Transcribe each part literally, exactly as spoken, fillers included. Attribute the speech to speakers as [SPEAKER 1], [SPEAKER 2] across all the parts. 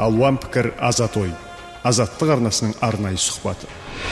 [SPEAKER 1] Алуан пікір азат ой. Азаттық арнасының арнайы сұхбаты.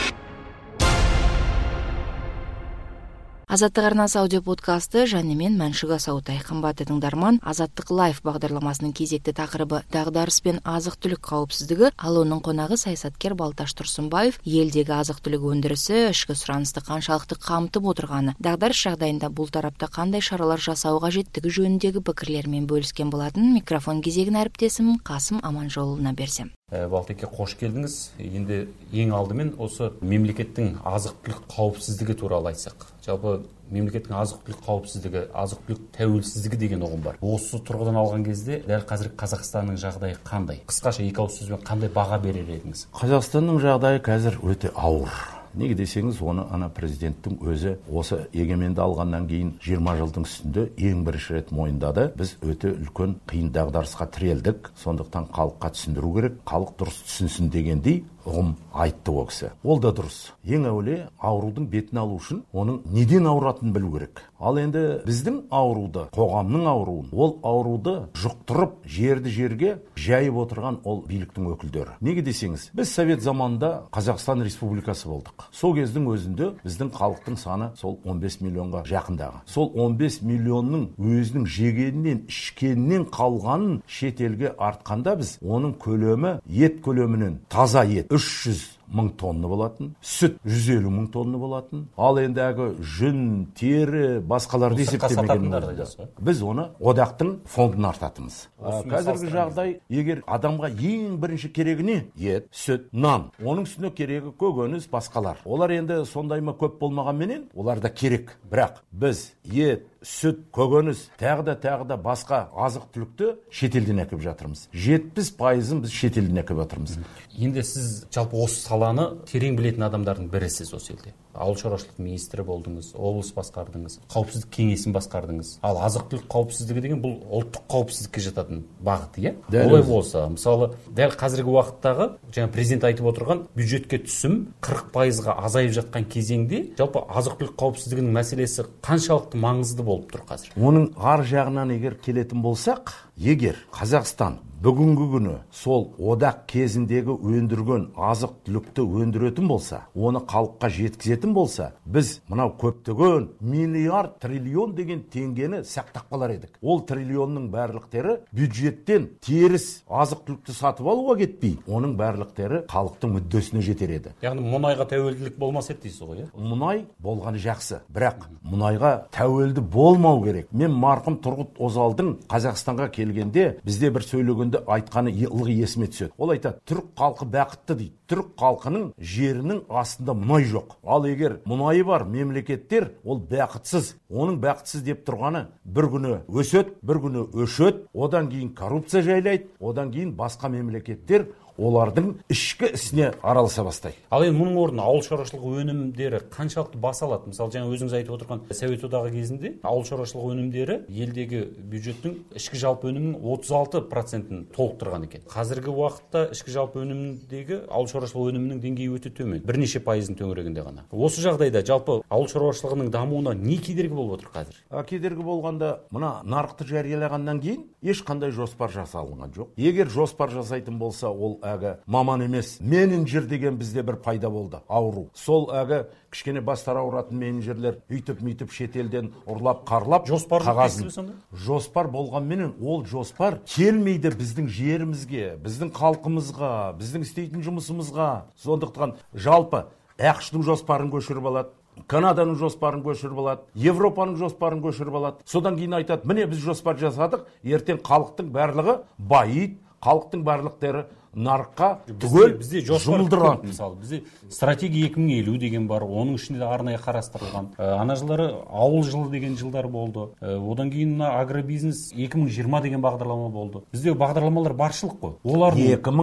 [SPEAKER 2] Азаттық арнасы аудиоподкасты және мен Мәншүк Асауытай. Қымбатты тыңдарман, Азаттық лайф бағдарламасының кезекті тақырыбы дағдарыс пен азық-түлік қауіпсіздігі, ал оның қонағы саясаткер Балташ Тұрсынбаев елдегі азық-түлік өндірісі ішкі сұранысты қаншалықты қамтып отырғаны, дағдарыс жағдайында бұл тарапта қандай шаралар жасау қажеттігі жөніндегі пікірлермен бөліскен болатын. Микрофон кезегін әріптесім Қасым Аманжолұлына берсем.
[SPEAKER 3] Балтеке, қош келдіңіз. Енді ең алдымен осы мемлекеттің азық-түлік қауіпсіздігі туралы айтсақ. Жалпы мемлекеттің азық-түлік қауіпсіздігі, азық-түлік тәуелсіздігі деген ұғым бар. Осы тұрғыдан алған кезде дәл қазір Қазақстанның жағдайы қандай? Қысқаша екі ауыз сөзбен қандай баға берер едіңіз?
[SPEAKER 4] Қазақстанның жағдайы қазір өте ауыр. Неге десеңіз, оны ана президенттің өзі осы егеменді алғаннан кейін жиырма жылдың үстінде ең бірінші рет мойындады. Біз өте үлкен қиын дағдарысқа тірелдік. Сондықтан халыққа түсіндіру керек, халық дұрыс түсінсін дегендей ұғым айтты ол кісі. Ол да дұрыс. Ең әуелі аурудың бетін алу үшін оның неден ауыратынын білу керек. Ал енді біздің ауруды, қоғамның ауруын, ол ауруды жұқтырып жерді жерге жайып отырған ол биліктің өкілдері. Неге десеңіз, біз Совет заманында Қазақстан Республикасы болдық. Сол кездің өзінде біздің халықтың саны сол он бес миллионға жақындағы. Сол он бес миллионның өзінің жегенінен, ішкенінен қалғанын шетелге артқанда біз оның көлемі ет көлемінен таза ет үш жүз мың тонна болатын, сүт жүз елу мың тонна болатын. Ал енді әгі жүн, тері, басқаларды есептемеген біз оны одақтың фондын артатымыз. Қазіргі жағдай, егер адамға ең бірінші керегі не? Ет, сүт, нан. Оның үстіне керегі көкөніс, басқалар. Олар енді сондай ма көп болмағанменен, олар да керек. Бірақ біз ет, сүт, көкөніс, тағы да тағы да басқа азық-түлікті шетелден әкеп жатырмыз. жетпіс пайызын біз шетелден әкеп жатырмыз.
[SPEAKER 3] Енді сіз жалпы осы саланы терең білетін адамдардың бірісіз осы елде. Ауыл шаруашылық министрі болдыңыз, облыс басқардыңыз, қауіпсіздік кеңесін басқардыңыз. Ал азық-түлік қауіпсіздігі деген бұл ұлттық қауіпсіздікке жататын бағыт, иә? Олай болса, мысалы, дәл қазіргі уақыттағы, жаңа президент айтып отырған бюджетке түсім қырық пайызға азайып жатқан кезеңде, жалпы азық-түлік қауіпсіздігінің мәселесі қаншалықты маңызды болып тұр қазір?
[SPEAKER 4] Оның ар жағынан егер келетін болсақ, егер Қазақстан бүгінгі күні сол одақ кезіндегі өндірген азық-түлікті өндіретін болса, оны халыққа жеткізетін болса, біз мынау көптеген миллиард, триллион деген теңгені сақтап қалар едік. Ол триллионның барлықтары бюджеттен теріс азық-түлікті сатып алуға кетпей, оның барлықтары халықтың мүддесіне жетер еді.
[SPEAKER 3] Яғни мұнайға тәуелділік болмас еді дейсіз ғой, иә?
[SPEAKER 4] Мұнай болғаны жақсы, бірақ мұнайға тәуелді болмау керек. Мен марқұм Тұрғыт Озалдың Қазақстанға келгенде бізде бір сөйлеген айтқаны ылғи есіме түседі. Ол айтады, түрік халқы бақытты дейді. Түрік халқының жерінің астында мұнай жоқ. Ал егер мұнайы бар мемлекеттер, ол бақытсыз. Оның бақытсыз деп тұрғаны бір күні өсет, бір күні өшет, одан кейін коррупция жайлайды, одан кейін басқа мемлекеттер олардың ішкі ісіне араласа бастайды.
[SPEAKER 3] Ал енді мұның орнына ауыл шаруашылығы өнімдері қаншалықты бас алады? Мысалы, жаңа өзіңіз айтып отырған Совет одағы кезінде ауыл шаруашылығы өнімдері елдегі бюджеттің ішкі жалпы өнімінің отыз алты процентін толықтырған екен. Қазіргі уақытта ішкі жалпы өнімдегі ауыл шаруашылығы өнімінің деңгейі өте төмен, бірнеше пайыздың төңірегінде ғана. Осы жағдайда жалпы ауыл шаруашылығының дамуына не кедергі болып отыр қазір?
[SPEAKER 4] Кедергі болғанда, мына нарықты жариялағаннан кейін ешқандай жоспар жасалынған жоқ. Егер жоспар жасайтын болса, ол әгі маман емес, менеджер деген бізде бір пайда болды, ауру. Сол әгі кішкене бастар ауыратын менеджерлер үйтіп-мүйтіп шетелден ұрлап, қарлап қағазын. Жоспар болғанменен ол жоспар келмейді біздің жерімізге, біздің халқымызға, біздің істейтін жұмысымызға. Сондықтан жалпы ақш-тың жоспарын көшіріп алады, Канаданың жоспарын көшіріп алады, Европаның жоспарын көшіріп алады. Содан кейін айтады, міне біз жоспар жасадық, ертең халықтың барлығы байиды, халықтың барлықтары нарыққа түгел жұмылдырған.
[SPEAKER 3] Мысалы, бізде стратегия екі мың елу деген бар, оның ішінде арнайы қарастырылған. Ана жылдары ауыл жылы деген жылдар болды. Одан кейін агробизнес екі мың жиырма деген бағдарлама болды. Бізде бағдарламалар баршылық қой. Олар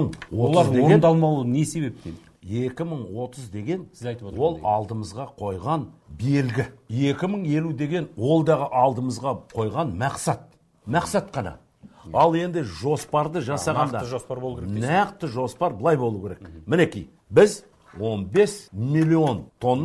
[SPEAKER 3] орындалмауы не себептен?
[SPEAKER 4] екі мың отыз деген ол алдымызға қойған белгі. екі мың елу деген ол дағы алдымызға қойған мақсат. Мақсат қана. Ал енді жоспарды жасағанда
[SPEAKER 3] нақты жоспар болу керек.
[SPEAKER 4] Нақты жоспар былай болу керек. Мінекей, біз он бес миллион тонна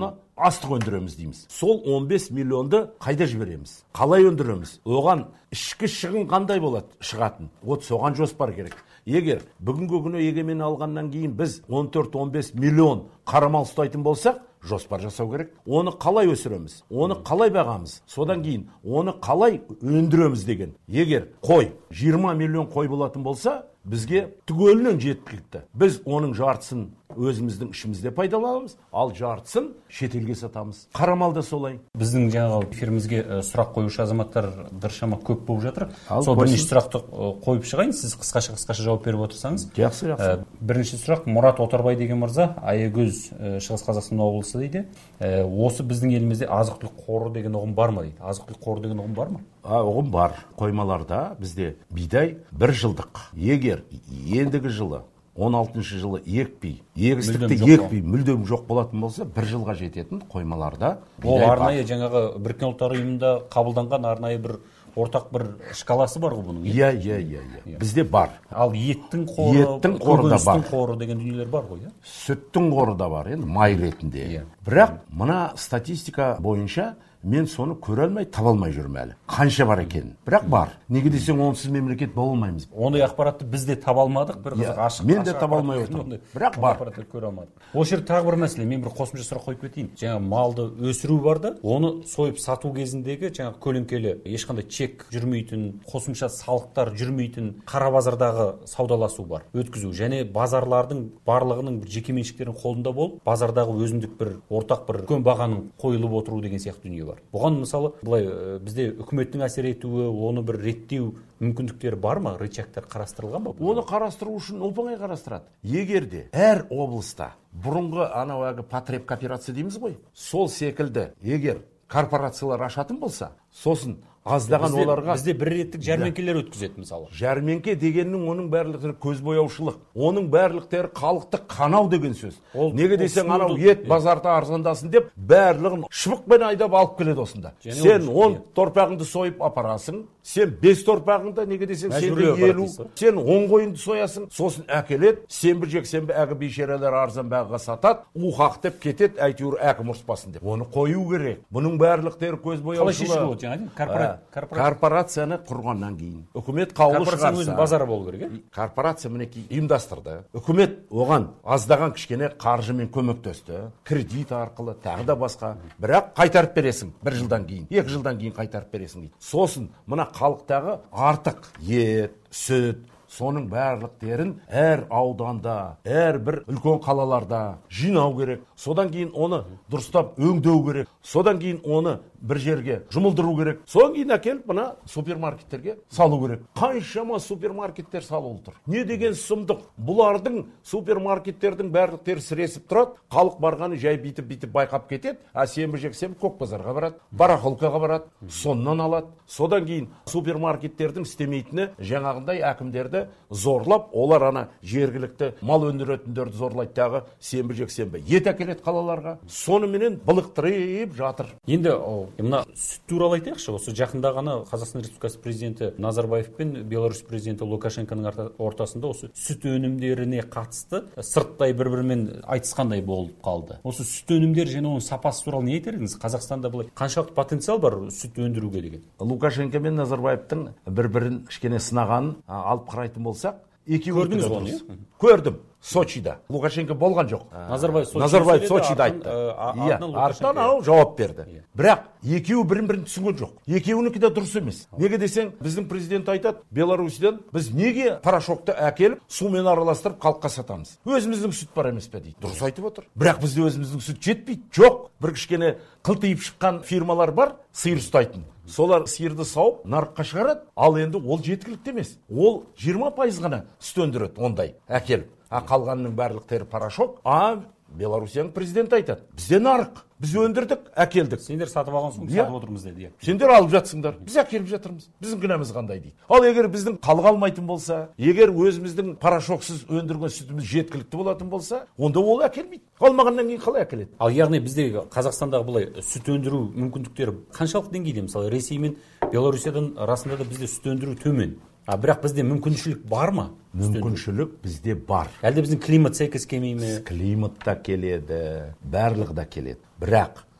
[SPEAKER 4] астық өндіреміз дейміз. Сол он бес миллионды қайда жібереміз? Қалай өндіреміз? Оған ішкі шығын қандай болады шығатын? Вот соған жоспар керек. Егер бүгінгі күні егемен алғаннан кейін біз он төрт он бес миллион қара мал ұстайтын болсақ, жоспар жасау керек. Оны қалай өсіреміз? Оны қалай бағамыз? Содан кейін оны қалай өндіреміз деген. Егер қой жиырма миллион қой болатын болса, бізге түгелінен жеткілікті. Біз оның жартысын өзіміздің ішімізде пайдаланамыз, ал жартысын шетелге сатамыз. Қара мал да солай.
[SPEAKER 3] Біздің жаңағы эфирімізге сұрақ қоюшы азаматтар біршама көп болып жатыр. Сол бірінші сұрақты қойып шығайын, сіз қысқаша қысқаша жауап беріп отырсаңыз.
[SPEAKER 4] Жақсы, жақсы.
[SPEAKER 3] Бірінші сұрақ Мұрат Отарбай деген мырза, Аягөз, Шығыс Қазақстан облысы дейді. Осы біздің елімізде азық-түлік қоры деген ұғым бар ма дейді? Азық-түлік қоры деген ұғым бар ма?
[SPEAKER 4] А, ұғым бар. Қоймаларда бізде бидай бір жылдық. Егер ендігі жылы он алтыншы жылы екпей, егістікті екпей, мүлдем жоқ болатын болса, бір жылға жететін қоймаларда
[SPEAKER 3] ол арнайы жаңағы Біріккен ұлттар ұйымында қабылданған арнайы бір ортақ бір шкаласы бар ғой бұның.
[SPEAKER 4] Иә, иә, иә, иә. Бізде бар.
[SPEAKER 3] Ал еттің қоры,
[SPEAKER 4] еттің қоры да бар.
[SPEAKER 3] Қоры деген дүниелер бар ғой, иә?
[SPEAKER 4] Сүттің қоры да бар, енді май ретінде. Бірақ мына статистика бойынша мен соны көре алмай, таба алмай жүрмін әлі. Қанша бар екен? Бірақ бар. Неге десең, онсыз мемлекет бола алмаймыз.
[SPEAKER 3] Ондай ақпаратты біз де таба алмадық, бір қызық ашық.
[SPEAKER 4] Мен де таба алмай отырмын. Бірақ бар.
[SPEAKER 3] Ақпаратты көре алмадық. Осы жерде тағы бір мәселе, мен бір қосымша сұрақ қойып кетейін. Жаңа малды өсіру бар да, оны сойып сату кезіндегі жаңа көлеңкелі, ешқандай чек жүрмейтін, қосымша салықтар жүрмейтін қара базардағы саудаласу бар, өткізу. Және базарлардың барлығының бір жеке меншіктерінің қолында болып, базардағы өзіндік бір ортақ бір үлкен бағаның қойылып отыру деген сияқты дүние бар. Бұған мысалы былай бізде үкіметтің әсер етуі, оны бір реттеу мүмкіндіктері бар ма, рычагтар қарастырылған ба?
[SPEAKER 4] Оны қарастыру үшін оп-оңай қарастырады. Егер де әр облыста бұрынғы анау әлгі потреб кооперация дейміз ғой, сол секілді егер корпорациялар ашатын болса, сосын аздаған оларға
[SPEAKER 3] бізде бір реттік жәрмеңкелер өткізеді мысалы.
[SPEAKER 4] Жәрмеңке дегеннің оның барлықтары көзбояушылық. Оның барлықтары халықты қанау деген сөз. Неге десең, анау ет базарда арзандасын деп барлығын шыбықпен айдап алып келеді осында. Сен он торпағыңды сойып апарасың, сен бес торпағыңды, неге десең, сен елу, сен он қойынды соясың, сосын әкеледі, сенбі жексенбі әгі бейшерелер арзан бағаға сатады, уқақ деп кетеді, әйтеуір әкім ұрыспасын деп. Оны қою керек. Бұның барлықтары көзбояушылық. Корпорацияны құрғаннан кейін үкімет қаулы шығарса,
[SPEAKER 3] өзінің базары болу керек.
[SPEAKER 4] Корпорация мінекей ұйымдастырды. Үкімет оған аздаған кішкене қаржымен көмектесті, кредит арқылы, тағы да басқа. Бірақ қайтарып бересің бір жылдан кейін, екі жылдан кейін қайтарып бересің дейді. Сосын мына халықтағы артық ет, сүт, соның барлықтерін әр ауданда, әр бір үлкен қалаларда жинау керек. Содан кейін оны дұрыстап өңдеу керек. Содан кейін оны бір жерге жұмылдыру керек. Содан кейін әкеліп мына супермаркеттерге салу керек. Қаншама супермаркеттер салып тұр. Не деген сұмдық. Бұлардың супермаркеттердің барлықтары сіресіп тұрады. Халық барғаны жай битіп-битіп байқап кетеді. А сенбі жексенбі көк базарға барады, барахолкаға барады, соннан алады. Содан кейін супермаркеттердің істемейтіні жаңағындай әкімдерді зорлап, олар ана жергілікті мал өндіретіндерді зорлайды дағы сенбі жексенбі ет әкеледі қалаларға. Соныменен былықтырып жатыр.
[SPEAKER 3] Енді мына сүт туралы айтайықшы. Осы жақында ғана Қазақстан Республикасы президенті Назарбаев пен Беларусь президенті Лукашенконың ортасында осы сүт өнімдеріне қатысты сырттай бір-бірімен айтысқандай болып қалды. Осы сүт өнімдері және оның сапасы туралы не айтар едіңіз? Қазақстанда былай қаншалықты потенциал бар сүт өндіруге деген?
[SPEAKER 4] Лукашенко мен Назарбаевтың бір-бірін кішкене сынағанын алып қарайтын болсақ,
[SPEAKER 3] көрдіңіз оны?
[SPEAKER 4] Көрдім. Сочида. Лукашенко болған жоқ.
[SPEAKER 3] Назарбаев
[SPEAKER 4] Сочида айтты. Артынан ау жауап берді. Бірақ екеуі бірін-бірін түсінген жоқ. Екеуінікі де дұрыс емес. Неге десең, біздің президент айтады, Беларусьтен біз неге порошокты әкеліп, сумен араластырып халыққа сатамыз? Өзіміздің сүт бар емес пе дейді. Дұрыс айтып отыр. Бірақ бізде өзіміздің сүт жетпейді. Жоқ. Бір кішкене қылтиып шыққан фирмалар бар, сиыр ұстайтын. Солар сиырды сауып, нарыққа шығарады, ал енді ол жеткілікті емес. Ол жиырма пайыз ғана сүт өндіреді ондай әкеліп. А қалғанның барлықтары порошок. А Беларусияның президенті айтады, бізде нарық, біз өндірдік, әкелдік.
[SPEAKER 3] Сендер сатып алған соң сатып отырмыз деді.
[SPEAKER 4] Сендер алып жатсыңдар, біз әкеліп жатырмыз. Біздің күнәміз қандай дейді. Ал егер біздің халық алмайтын болса, егер өзіміздің порошоксыз өндірген сүтіміз жеткілікті болатын болса, онда ол әкелмейді. Қалмағаннан кейін қалай әкеледі?
[SPEAKER 3] Ал яғни бізде Қазақстандағы бұлай сүт өндіру мүмкіндіктері қаншалықты деңгейде? Мысалы, Ресей мен Беларусиядан расында да бізде сүт өндіру төмен. А бірақ бізде мүмкіншілік бар ма?
[SPEAKER 4] Мүмкіншілік бізде бар.
[SPEAKER 3] Әлде біздің климат сәйкес келмей ме?
[SPEAKER 4] Климат та келеді, барлығы да келеді. Бірақ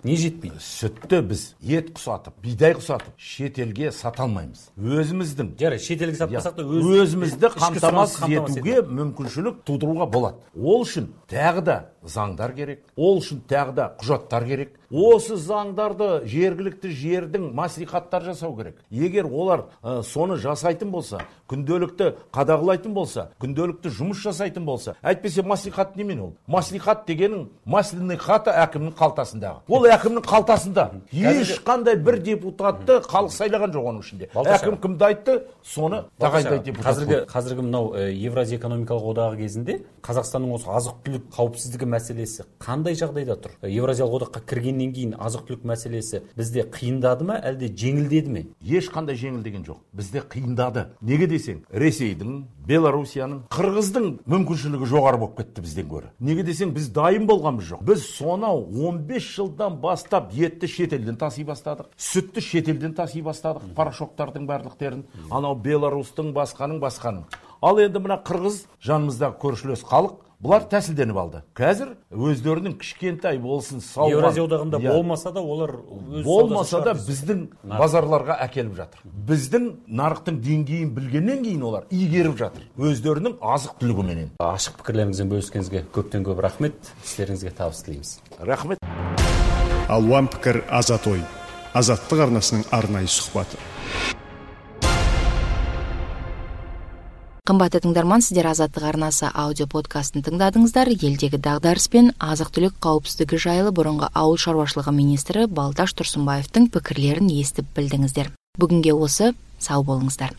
[SPEAKER 3] Не жетпейді?
[SPEAKER 4] Сүтті біз ет құсатып, бидай құсатып, шетелге сата алмаймыз. Өзіміздің
[SPEAKER 3] Жарай, шетелге сатпасақ та өз
[SPEAKER 4] өзімізді қамтамасыз етуге мүмкіншілік тудыруға болады. Ол үшін тағы да заңдар керек. Ол үшін тағы да құжаттар керек. Осы заңдарды жергілікті жердің маслихаттар жасау керек. Егер олар ә, соны жасайтын болса, күнделікті қадағалайтын болса, күнделікті жұмыс жасайтын болса, әйтпесе маслихат немен ол? Маслихат дегенің масляный хаты әкімнің қалтасындағы. Ол әкімнің қалтасында. Ешқандай бір депутатты халық сайлаған жоқ оның ішінде. Әкім кімді айтты, соны тағайындайды депутат.
[SPEAKER 3] Қазіргі қазіргі мынау Евразия экономикалық одағы кезінде Қазақстанның осы азық-түлік қауіпсіздігі мәселесі қандай жағдайда тұр? Евразиялық одаққа кіргеннен кейін азық-түлік мәселесі бізде қиындады ма, әлде жеңілдеді ме?
[SPEAKER 4] Ешқандай жеңілдеген жоқ. Бізде қиындады. Неге десең, Ресейдің, Белоруссияның, Қырғыздың мүмкіншілігі жоғары болып кетті бізден гөрі. Неге десең, біз дайын болғанбыз жоқ. Біз сонау он бес жылдан бастап етті шетелден таси бастадық. Сүтті шетелден таси бастадық. Порошоктардың барлықтерін, анау Беларусьтың басқаның басқаның. Ал енді мына Қырғыз жанымыздағы көршілес халық, бұлар тәсілденіп алды. Қазір өздерінің кішкентай болсын сауған.
[SPEAKER 3] Евразия одағында болмаса да олар өз
[SPEAKER 4] болмаса да біздің базарларға әкеліп жатыр. Біздің нарықтың деңгейін білгеннен кейін олар игеріп жатыр. Өздерінің азық-түлігіменен.
[SPEAKER 3] Ашық пікірлеріңізбен бөліскеніңізге көптен көп рахмет. Істеріңізге табыс тілейміз.
[SPEAKER 4] Рахмет.
[SPEAKER 1] Алуан пікір азат ой. Азаттық арнасының арнайы сұхбаты.
[SPEAKER 2] Қымбатты тыңдарман, сіздер Азаттық арнасы аудио подкастын тыңдадыңыздар. Елдегі дағдарыс пен азық-түлік қауіпсіздігі жайлы бұрынғы ауыл шаруашылығы министрі Балташ Тұрсынбаевтың пікірлерін естіп білдіңіздер. Бүгінге осы, сау болыңыздар.